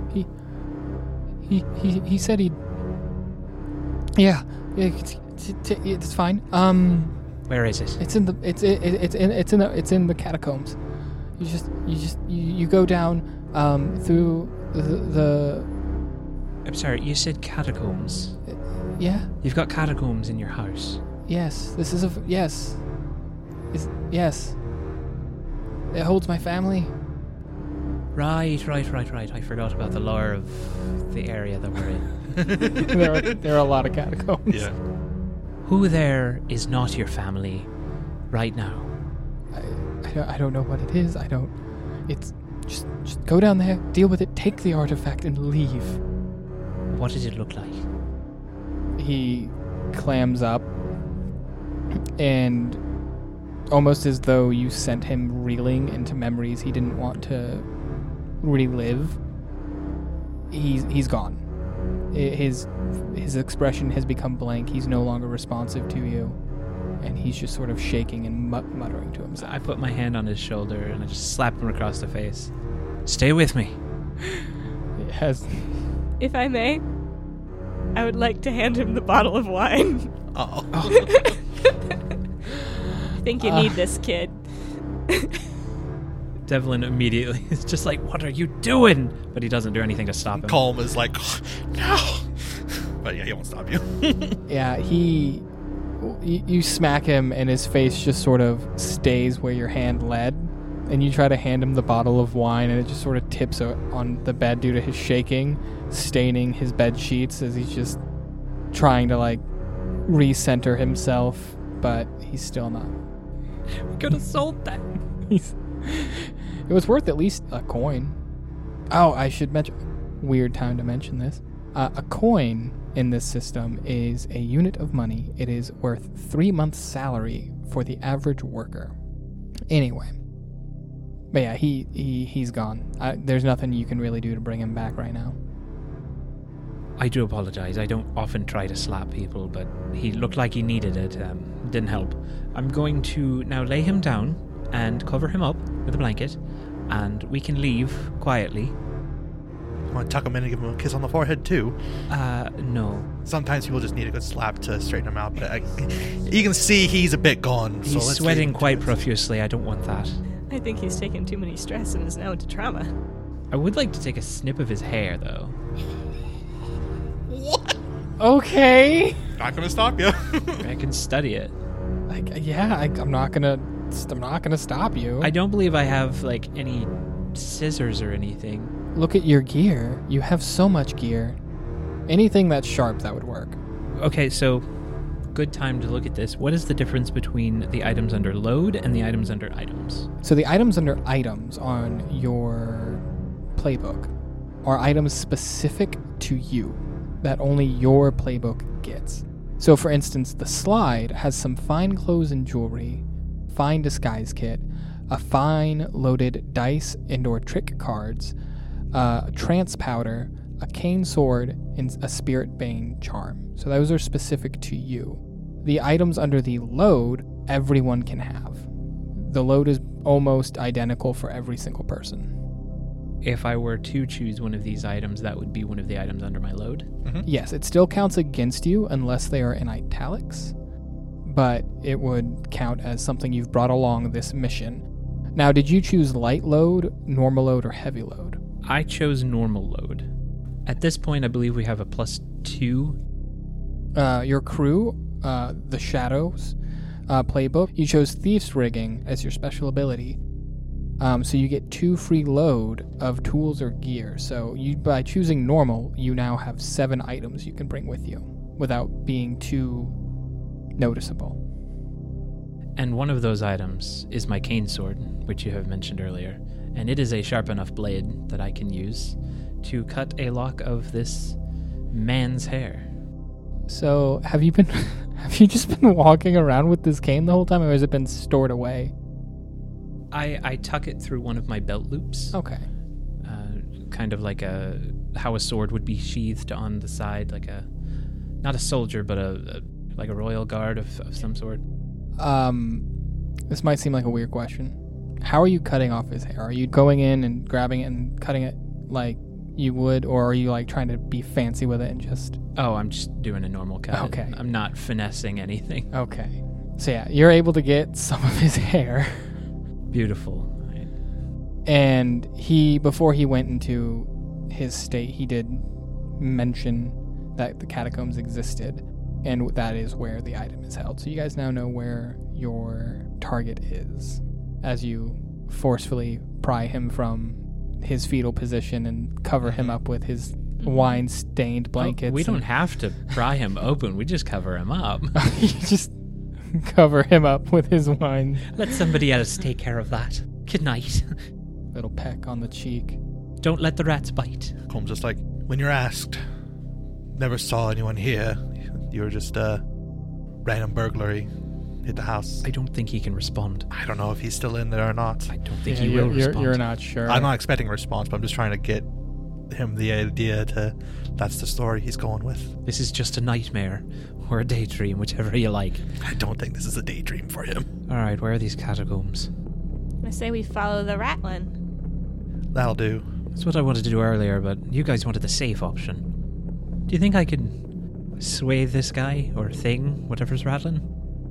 S3: He said he'd... Yeah, it's fine.
S2: Where is it?
S3: It's in the catacombs. You go down through the
S2: I'm sorry, you said catacombs.
S3: Yeah.
S2: You've got catacombs in your house.
S3: Yes. This is yes. Yes. It holds my family.
S2: Right. I forgot about the lore of the area that we're in.
S3: there are a lot of catacombs.
S4: Yeah.
S2: Who there is not your family right now?
S3: I don't know what it is. It's just go down there, deal with it, take the artifact, and leave.
S2: What does it look like?
S3: He clams up, and almost as though you sent him reeling into memories he didn't want to relive, he's gone. His expression has become blank. He's no longer responsive to you, and he's just sort of shaking and muttering to himself.
S2: I put my hand on his shoulder and I just slap him across the face. Stay with me.
S3: It has...
S5: If I may, I would like to hand him the bottle of wine.
S4: Oh.
S5: I think you need this, kid.
S2: Devlin immediately is just like, what are you doing? But he doesn't do anything to stop him.
S4: Colm is like, no. But yeah, he won't stop you.
S3: Yeah, you smack him and his face just sort of stays where your hand led, and you try to hand him the bottle of wine and it just sort of tips on the bed due to his shaking, staining his bed sheets as he's just trying to like recenter himself, but he's still not.
S2: We could have sold that.
S3: It was worth at least a coin. Oh, I should mention, weird time to mention this. A coin in this system is a unit of money. It is worth 3 months' salary for the average worker. Anyway. But yeah, he's gone. There's nothing you can really do to bring him back right now.
S2: I do apologize. I don't often try to slap people, but he looked like he needed it. Didn't help. I'm going to now lay him down and cover him up with a blanket, and we can leave quietly.
S4: You want to tuck him in and give him a kiss on the forehead, too?
S2: No.
S4: Sometimes people just need a good slap to straighten him out, but you can see he's a bit gone.
S2: He's sweating quite profusely. I don't want that.
S5: I think he's taken too many stress and is now into trauma.
S2: I would like to take a snip of his hair, though.
S4: What?
S3: Okay.
S4: Not gonna stop you.
S2: I can study it.
S3: I'm not gonna stop you.
S2: I don't believe I have, like, any scissors or anything.
S3: Look at your gear. You have so much gear. Anything that's sharp, that would work.
S2: Okay, so good time to look at this. What is the difference between the items under load and the items under items?
S3: So the items under items on your playbook are items specific to you that only your playbook gets. So for instance, the slide has some fine clothes and jewelry, fine disguise kit, a fine loaded dice and/or trick cards, trance powder, a cane sword, and a spirit bane charm. So those are specific to you. The items under the load, everyone can have. The load is almost identical for every single person.
S2: If I were to choose one of these items, that would be one of the items under my load?
S4: Mm-hmm.
S3: Yes, it still counts against you unless they are in italics, but it would count as something you've brought along this mission. Now, did you choose light load, normal load, or heavy load?
S2: I chose normal load. At this point, I believe we have a +2.
S3: Your crew, the Shadows playbook, you chose Thief's Rigging as your special ability. So you get 2 free load of tools or gear. So by choosing normal, you now have 7 items you can bring with you without being too noticeable.
S2: And one of those items is my cane sword, which you have mentioned earlier. And it is a sharp enough blade that I can use to cut a lock of this man's hair.
S3: So have you just been walking around with this cane the whole time, or has it been stored away?
S2: I tuck it through one of my belt loops.
S3: Okay.
S2: Kind of like how a sword would be sheathed on the side, like not a soldier, but like a royal guard of some sort.
S3: This might seem like a weird question. How are you cutting off his hair? Are you going in and grabbing it and cutting it like you would, or are you like trying to be fancy with it and just...
S2: Oh, I'm just doing a normal cut.
S3: Okay.
S2: I'm not finessing anything.
S3: Okay. So yeah, you're able to get some of his hair.
S2: Beautiful. Right.
S3: And before he went into his state, he did mention that the catacombs existed, and that is where the item is held. So you guys now know where your target is, as you forcefully pry him from his fetal position and cover him up with his wine-stained blankets.
S2: We don't have to pry him open. We just cover him up.
S3: You just cover him up with his wine.
S2: Let somebody else take care of that. Good night.
S3: Little peck on the cheek.
S2: Don't let the rats bite.
S4: Colm's just like, when you're asked, never saw anyone here. You were just random burglary. Hit the house.
S2: I don't think he can respond.
S4: I don't know if he's still in there or not.
S2: I don't think
S3: Yeah,
S2: he will respond.
S3: You're not sure.
S4: I'm not expecting a response, but I'm just trying to get him the idea to that's the story he's going with.
S2: This is just a nightmare or a daydream, whichever you like.
S4: I don't think this is a daydream for him.
S2: All right, where are these catacombs?
S5: I say we follow the rattling.
S4: That'll do.
S2: That's what I wanted to do earlier, but you guys wanted the safe option. Do you think I could sway this guy or thing, whatever's rattling?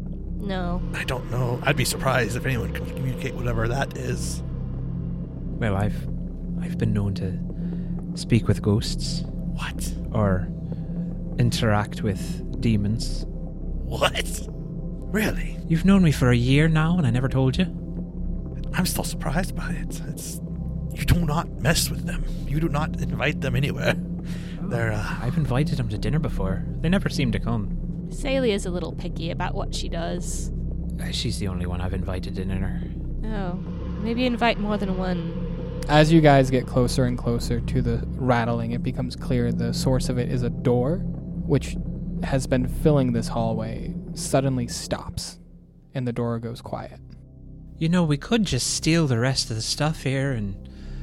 S5: No.
S4: I don't know. I'd be surprised if anyone can communicate whatever that is.
S2: Well, I've been known to speak with ghosts
S4: What?
S2: or interact with demons.
S4: What? Really?
S2: You've known me for a year now, and I never told you.
S4: I'm still surprised by it. You do not mess with them. You do not invite them anywhere. They're,
S2: I've invited them to dinner before. They never seem to come.
S5: Celia's a little picky about what she does.
S2: She's the only one I've invited to dinner.
S5: Oh, maybe invite more than one.
S3: As you guys get closer and closer to the rattling, it becomes clear the source of it is a door, which has been filling this hallway, suddenly stops, and the door goes quiet.
S2: You know, we could just steal the rest of the stuff here and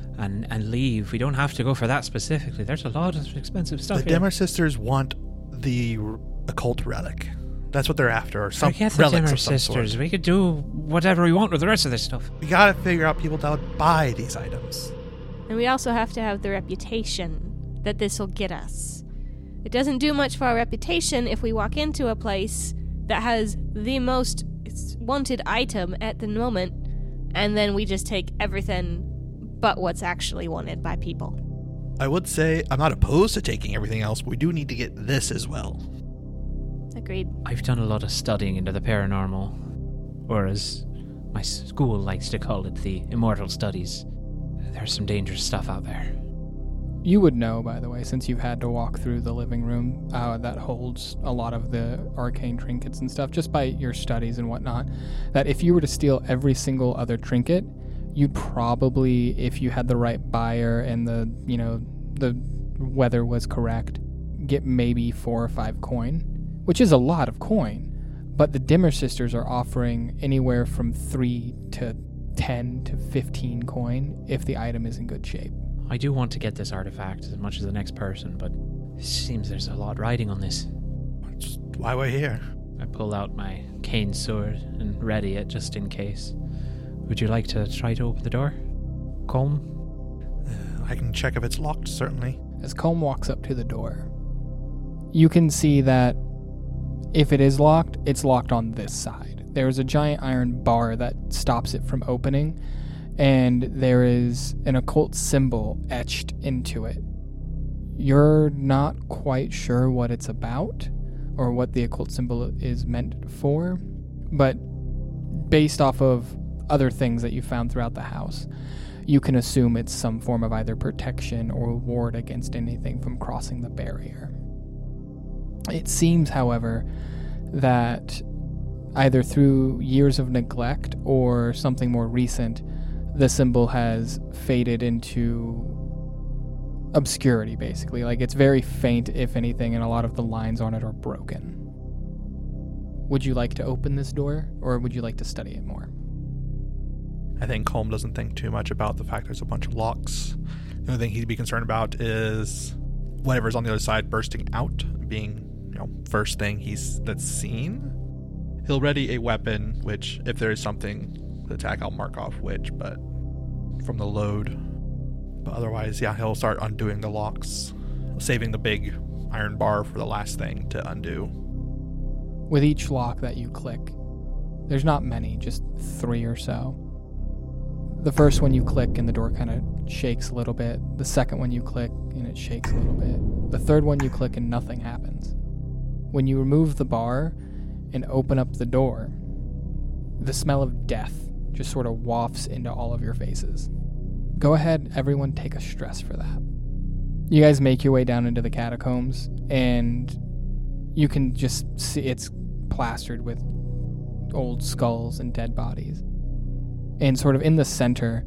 S2: leave. We don't have to go for that specifically. There's a lot of expensive stuff
S4: the
S2: here.
S4: Dimmer sisters want the occult relic. That's what they're after, or some
S2: Forget the
S4: relics
S2: Dimmer
S4: of some
S2: sisters.
S4: sort.
S2: We could do whatever we want with the rest of this stuff.
S4: We gotta figure out people that would buy these items.
S5: And we also have to have the reputation that this will get us. It doesn't do much for our reputation if we walk into a place that has the most wanted item at the moment, and then we just take everything but what's actually wanted by people.
S4: I would say I'm not opposed to taking everything else, but we do need to get this as well.
S5: Agreed.
S2: I've done a lot of studying into the paranormal, or as my school likes to call it, the immortal studies. There's some dangerous stuff out there.
S3: You would know, by the way, since you've had to walk through the living room that holds a lot of the arcane trinkets and stuff, just by your studies and whatnot, that if you were to steal every single other trinket, you'd probably, if you had the right buyer and the weather was correct, get maybe 4 or 5 coin, which is a lot of coin. But the Dimmer sisters are offering anywhere from 3 to 10 to 15 coin if the item is in good shape.
S2: I do want to get this artifact as much as the next person, but it seems there's a lot riding on this.
S4: That's why we're here.
S2: I pull out my cane sword and ready it just in case. Would you like to try to open the door? Colm?
S4: I can check if it's locked, certainly.
S3: As Colm walks up to the door, you can see that if it is locked, it's locked on this side. There's a giant iron bar that stops it from opening, and there is an occult symbol etched into it. You're not quite sure what it's about or what the occult symbol is meant for, but based off of other things that you found throughout the house, you can assume it's some form of either protection or ward against anything from crossing the barrier. It seems, however, that either through years of neglect or something more recent, the symbol has faded into obscurity, basically. Like, it's very faint, if anything, and a lot of the lines on it are broken. Would you like to open this door, or would you like to study it more?
S4: I think Colm doesn't think too much about the fact there's a bunch of locks. The only thing he'd be concerned about is whatever's on the other side bursting out, being, first thing that's seen. He'll ready a weapon, which, if there is something to attack, I'll mark off which, but from the load. But otherwise, he'll start undoing the locks, saving the big iron bar for the last thing to undo.
S3: With each lock that you click, there's not many, just 3 or so. The first one you click and the door kind of shakes a little bit. The second one you click and it shakes a little bit. The third one you click and nothing happens. When you remove the bar and open up the door, the smell of death just sort of wafts into all of your faces. Go ahead, everyone, take a stress for that. You guys make your way down into the catacombs, and you can just see it's plastered with old skulls and dead bodies. And sort of in the center,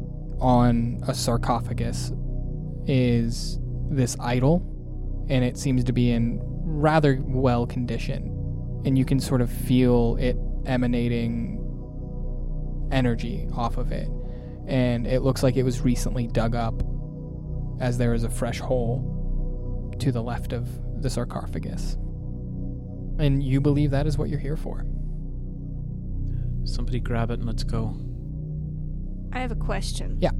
S3: on a sarcophagus, is this idol, and it seems to be in rather well conditioned, and you can sort of feel it emanating energy off of it. And it looks like it was recently dug up, as there is a fresh hole to the left of the sarcophagus. And you believe that is what you're here for.
S2: Somebody grab it and let's go.
S5: I have a question.
S3: Yeah.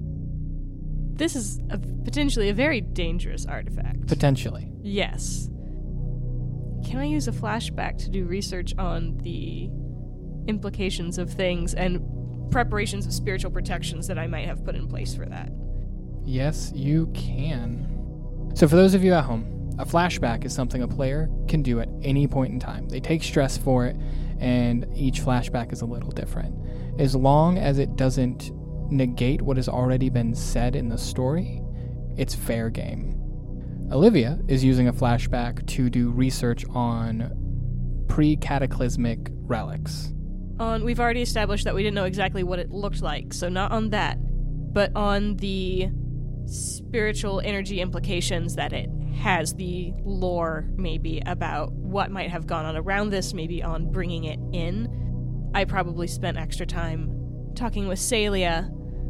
S5: This is potentially a very dangerous artifact.
S3: Potentially.
S5: Yes. Can I use a flashback to do research on the implications of things and preparations of spiritual protections that I might have put in place for that?
S3: Yes, you can. So for those of you at home, a flashback is something a player can do at any point in time. They take stress for it, and each flashback is a little different. As long as it doesn't negate what has already been said in the story, it's fair game. Olivia is using a flashback to do research on pre-cataclysmic relics.
S5: We've already established that we didn't know exactly what it looked like, so not on that, but on the spiritual energy implications that it has, the lore maybe about what might have gone on around this, maybe on bringing it in. I probably spent extra time talking with Celia,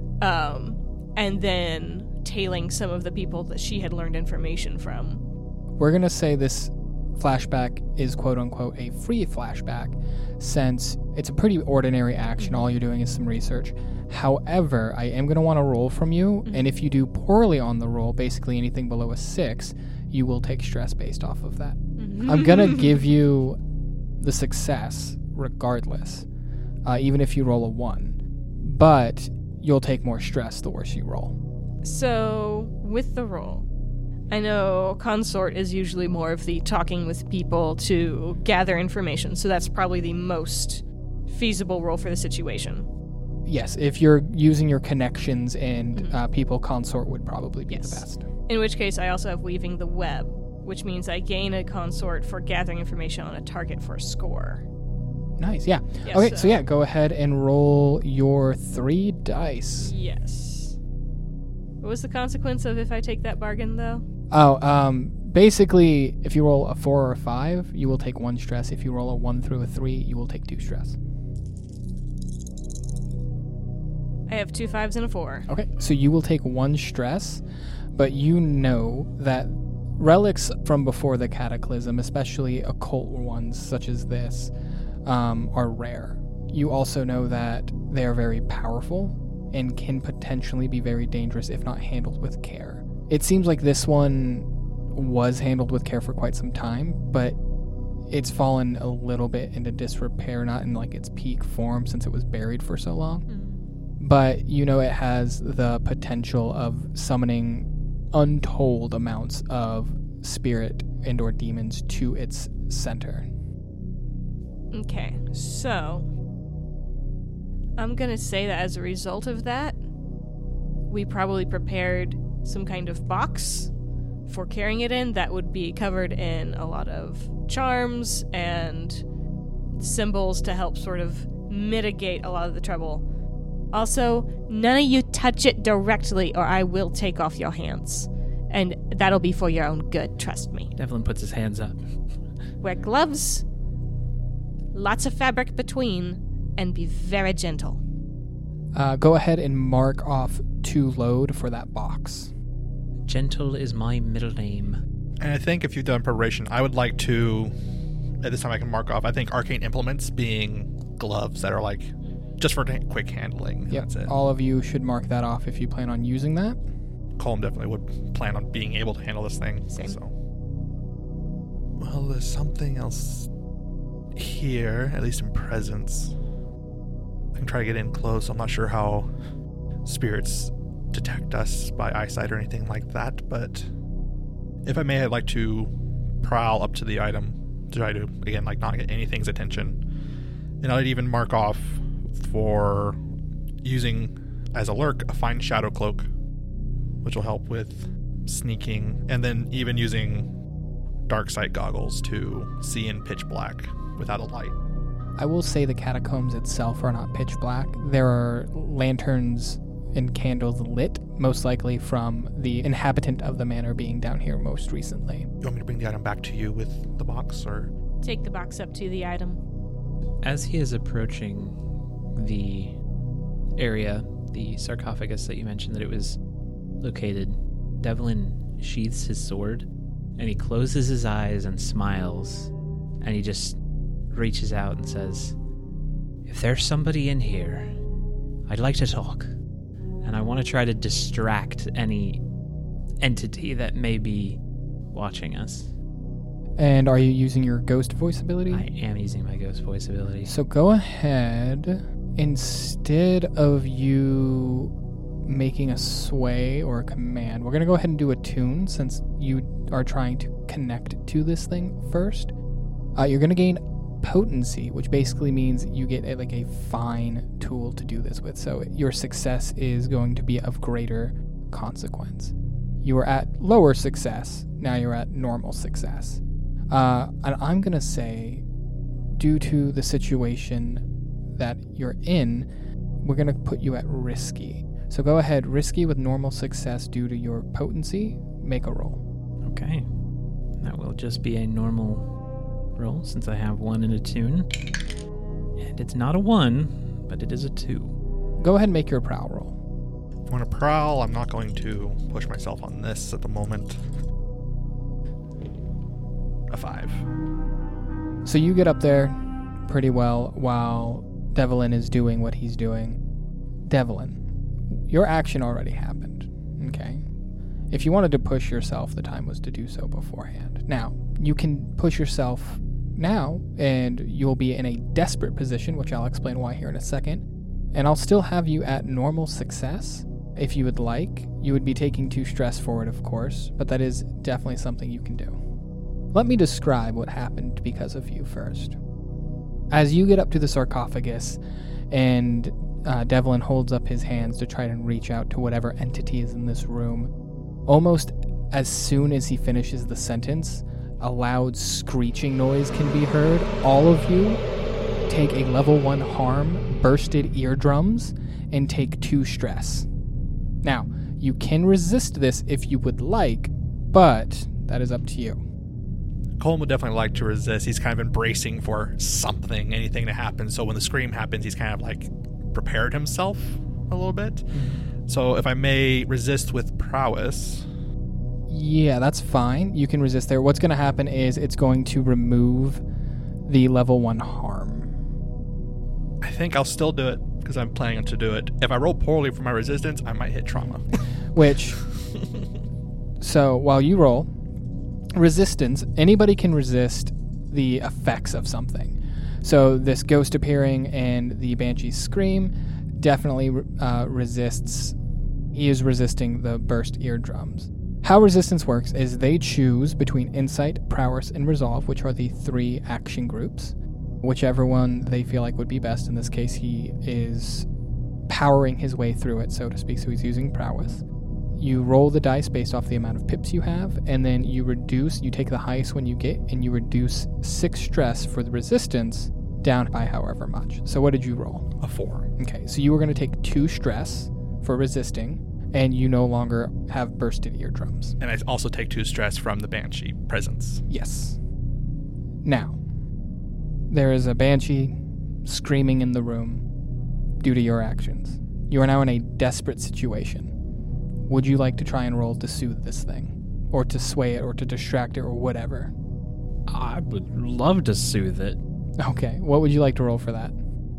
S5: and then tailing some of the people that she had learned information from.
S3: We're going to say this flashback is quote-unquote a free flashback, since it's a pretty ordinary action. All you're doing is some research. However, I am going to want to roll from you, and if you do poorly on the roll, basically anything below a 6, you will take stress based off of that. I'm going to give you the success regardless, even if you roll a 1. But you'll take more stress the worse you roll.
S5: So, with the roll, I know Consort is usually more of the talking with people to gather information, so that's probably the most feasible role for the situation.
S3: Yes, if you're using your connections and people, Consort would probably be the best.
S5: In which case, I also have Weaving the Web, which means I gain a Consort for gathering information on a target for a score.
S3: Nice, yeah.
S5: Yes,
S3: Okay, so yeah, go ahead and roll your 3 dice.
S5: Yes. What was the consequence of if I take that bargain, though?
S3: Basically, if you roll a 4 or a 5, you will take 1 stress. If you roll a 1 through a 3, you will take 2 stress.
S5: I have 2 5s and a 4.
S3: Okay, so you will take 1 stress, but you know that relics from before the Cataclysm, especially occult ones such as this, are rare. You also know that they are very powerful and can potentially be very dangerous if not handled with care. It seems like this one was handled with care for quite some time, but it's fallen a little bit into disrepair, not in like its peak form since it was buried for so long. But you know it has the potential of summoning untold amounts of spirit and or demons to its center.
S5: Okay, so I'm gonna say that as a result of that, we probably prepared some kind of box for carrying it in that would be covered in a lot of charms and symbols to help sort of mitigate a lot of the trouble. Also, none of you touch it directly or I will take off your hands. And that'll be for your own good, trust me.
S2: Devlin puts his hands up.
S5: Wear gloves, lots of fabric between, and be very gentle.
S3: Go ahead and mark off to load for that box.
S2: Gentle is my middle name.
S4: And I think if you've done preparation, I would like to, at this time I can mark off, I think arcane implements being gloves that are like, just for quick handling.
S3: Yep,
S4: That's it.
S3: all of you should mark that off if you plan on using that.
S4: Colm definitely would plan on being able to handle this thing.
S5: Same.
S4: So. Well, there's something else here, at least in presence. I can try to get in close. I'm not sure how spirits detect us by eyesight or anything like that, but if I may, I'd like to prowl up to the item to try to, again, like not get anything's attention. And I'd even mark off for using as a lurk a fine shadow cloak, which will help with sneaking, and then even using dark sight goggles to see in pitch black without a light.
S3: I will say the catacombs itself are not pitch black. There are lanterns and candles lit, most likely from the inhabitant of the manor being down here most recently.
S4: You want me to bring the item back to you with the box, or?
S5: Take the box up to the item.
S2: As he is approaching the area, the sarcophagus that you mentioned that it was located, Devlin sheaths his sword, and he closes his eyes and smiles, and he just reaches out and says, "If there's somebody in here, I'd like to talk, and I want to try to distract any entity that may be watching us."
S3: And are you using your ghost voice ability?
S2: I am using my ghost voice ability.
S3: So go ahead. Instead of you making a sway or a command, we're going to go ahead and do a tune since you are trying to connect to this thing first. You're going to gain potency, which basically means you get a fine tool to do this with. So your success is going to be of greater consequence. You were at lower success. Now you're at normal success. And I'm going to say, due to the situation that you're in, we're going to put you at risky. So go ahead, risky with normal success due to your potency. Make a roll.
S2: Okay. That will just be a normal roll since I have 1 and a tune. And it's not a 1, but it is a 2.
S3: Go ahead and make your prowl roll.
S4: If I want to prowl, I'm not going to push myself on this at the moment. A 5.
S3: So you get up there pretty well while Devlin is doing what he's doing. Devlin, your action already happened, okay? If you wanted to push yourself, the time was to do so beforehand. Now, you can push yourself now, and you'll be in a desperate position, which I'll explain why here in a second. And I'll still have you at normal success. If you would like, you would be taking 2 stress forward, of course, but that is definitely something you can do. Let me describe what happened because of you first. As you get up to the sarcophagus, and Devlin holds up his hands to try to reach out to whatever entity is in this room, almost as soon as he finishes the sentence, a loud screeching noise can be heard. All of you take a level 1 harm, bursted eardrums, and take 2 stress. Now, you can resist this if you would like, but that is up to you.
S4: Colm would definitely like to resist. He's kind of been bracing for something, anything to happen. So when the scream happens, he's kind of prepared himself a little bit. Mm-hmm. So if I may resist with prowess.
S3: Yeah, that's fine. You can resist there. What's going to happen is it's going to remove the level 1 harm.
S4: I think I'll still do it because I'm planning to do it. If I roll poorly for my resistance, I might hit trauma.
S3: So while you roll, resistance, anybody can resist the effects of something. So this ghost appearing and the banshee's scream definitely resists. He is resisting the burst eardrums. How resistance works is they choose between insight, prowess, and resolve, which are the 3 action groups. Whichever one they feel like would be best. In this case, he is powering his way through it, so to speak, so he's using prowess. You roll the dice based off the amount of pips you have, and then you take the highest one you get, and you reduce 6 stress for the resistance down by however much. So what did you roll?
S4: A 4.
S3: Okay, so you were going to take 2 stress for resisting, and you no longer have bursted eardrums.
S4: And I also take 2 stress from the banshee presence.
S3: Yes. Now, there is a banshee screaming in the room due to your actions. You are now in a desperate situation. Would you like to try and roll to soothe this thing? Or to sway it, or to distract it, or whatever?
S2: I would love to soothe it.
S3: Okay, what would you like to roll for that?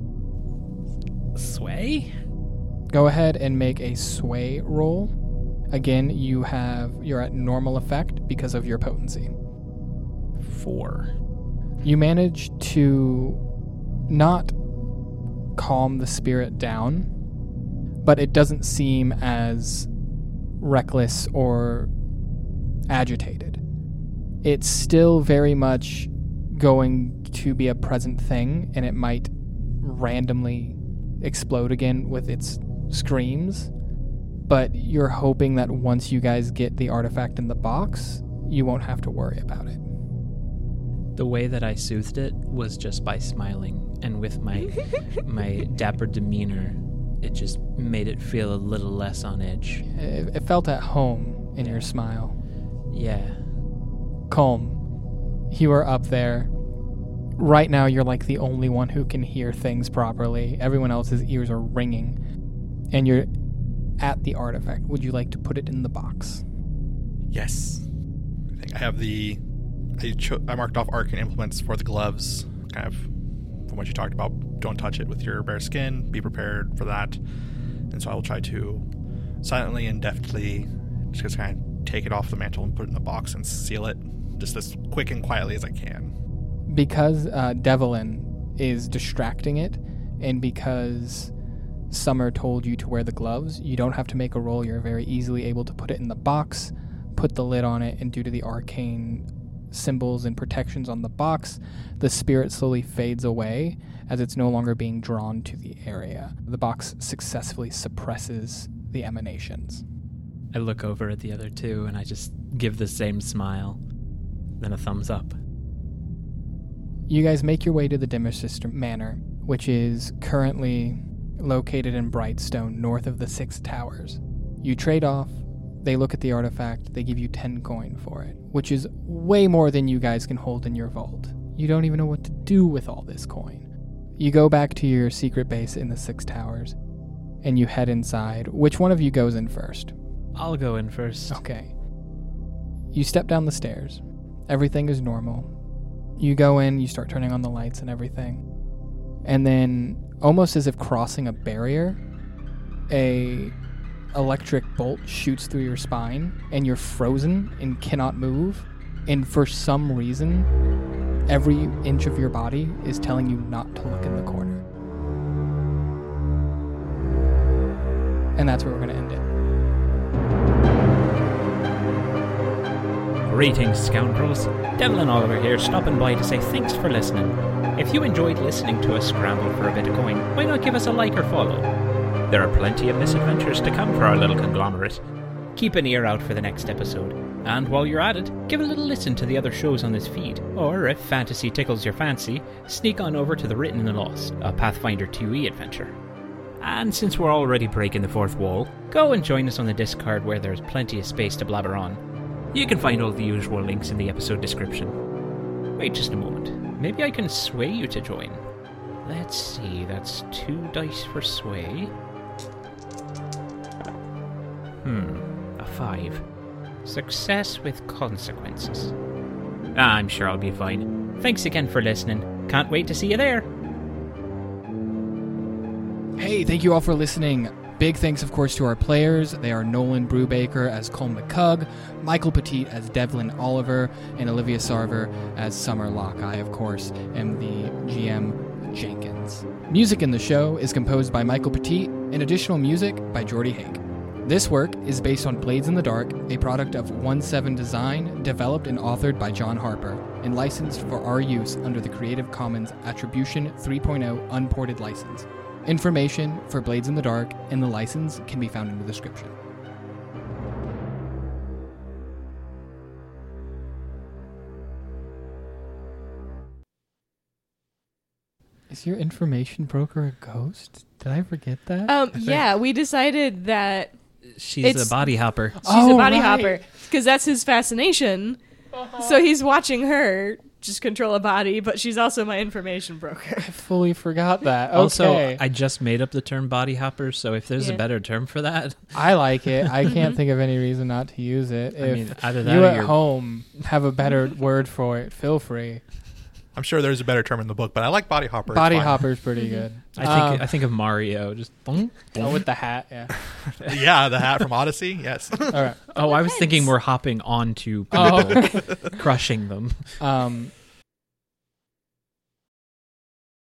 S2: Sway?
S3: Go ahead and make a sway roll. Again, you're at normal effect because of your potency.
S2: 4.
S3: You manage to not calm the spirit down, but it doesn't seem as reckless or agitated. It's still very much going to be a present thing, and it might randomly explode again with its screams, but you're hoping that once you guys get the artifact in the box, you won't have to worry about it.
S2: The way that I soothed it was just by smiling and with my dapper demeanor it just made it feel a little less on edge.
S3: It felt at home in your smile.
S2: Yeah.
S3: Colm, you are up there. Right now, you're like the only one who can hear things properly. Everyone else's ears are ringing. And you're at the artifact. Would you like to put it in the box?
S4: Yes. I think I have I marked off arcane implements for the gloves, kind of from what you talked about. Don't touch it with your bare skin. Be prepared for that. And so I will try to silently and deftly just kind of take it off the mantle and put it in the box and seal it just as quick and quietly as I can.
S3: Because Devlin is distracting it, and because Summer told you to wear the gloves, you don't have to make a roll. You're very easily able to put it in the box, put the lid on it, and due to the arcane symbols and protections on the box, the spirit slowly fades away as it's no longer being drawn to the area. The box successfully suppresses the emanations.
S2: I look over at the other two and I just give the same smile, then a thumbs up.
S3: You guys make your way to the Dimmer Sister Manor, which is currently located in Brightstone, north of the 6 towers. You trade off, they look at the artifact, they give you 10 coin for it, which is way more than you guys can hold in your vault. You don't even know what to do with all this coin. You go back to your secret base in the 6 towers, and you head inside. Which one of you goes in first?
S2: I'll go in first.
S3: Okay. You step down the stairs. Everything is normal. You go in, you start turning on the lights and everything. And then, almost as if crossing a barrier, a electric bolt shoots through your spine, and you're frozen and cannot move. And for some reason, every inch of your body is telling you not to look in the corner. And that's where we're going to end it.
S6: Greetings, scoundrels. Devlin Oliver here, stopping by to say thanks for listening. If you enjoyed listening to us scramble for a bit of coin, why not give us a like or follow? There are plenty of misadventures to come for our little conglomerate. Keep an ear out for the next episode. And while you're at it, give a little listen to the other shows on this feed. Or, if fantasy tickles your fancy, sneak on over to The Written and the Lost, a Pathfinder 2e adventure. And since we're already breaking the fourth wall, go and join us on the Discord where there's plenty of space to blabber on. You can find all the usual links in the episode description. Wait just a moment. Maybe I can sway you to join. Let's see, that's 2 dice for sway. A 5. Success with consequences. I'm sure I'll be fine. Thanks again for listening. Can't wait to see you there.
S3: Hey, thank you all for listening. Big thanks, of course, to our players. They are Nolan Brubaker as Colm McCug, Michael Petit as Devlin Oliver, and Olivia Sarver as Summer Locke. I, of course, am the GM Jenkins. Music in the show is composed by Michael Petit, and additional music by Jordy Haig. This work is based on Blades in the Dark, a product of 1/7 Design, developed and authored by John Harper, and licensed for our use under the Creative Commons Attribution 3.0 Unported License. Information for Blades in the Dark and the license can be found in the description. Is your information broker a ghost? Did I forget that?
S5: Yeah, we decided that
S2: She's a body hopper.
S5: she's a body hopper because that's his fascination. So he's watching her just control a body, but she's also my information broker.
S3: I fully forgot that. Okay.
S2: Also, I just made up the term body hopper, so if there's a better term for that.
S3: I like it. I can't think of any reason not to use it. If
S2: either that
S3: you
S2: or
S3: at
S2: you're-
S3: home have a better word for it, feel free.
S4: I'm sure there's a better term in the book, but I like body hopper. It's
S3: Body
S4: fine.
S3: hopper's pretty good.
S2: I think of Mario. Just boom,
S3: Oh, with the hat, yeah.
S4: Yeah, the hat from Odyssey. Yes.
S3: All right.
S2: Oh, I was thinking we're hopping onto people, crushing them.